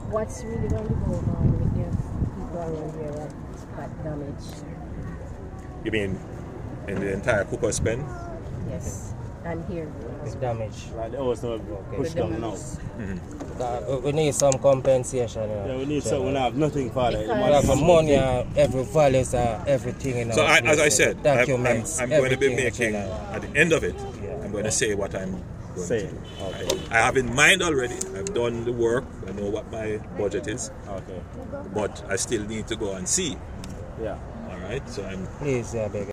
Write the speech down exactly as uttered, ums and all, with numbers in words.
What's really going to go on with the people around here that got damage? You mean in the entire Cooper Spend? Yes, and here. It's damage. Like the house now push down now. Mm-hmm. Uh, we need some compensation. You know. Yeah, we need something. We have nothing for that. We have money, uh, every values, uh, everything in So our I, place, as I uh, said, I'm, I'm, documents, I'm going to be everything, making, you know. at the end of it, Yeah. I'm going to say what I'm going Say to it. do. Okay. I, I have in mind already. I've done the work. I know what my budget is. Okay. But I still need to go and see. Yeah. All right. So I'm Please, uh, beg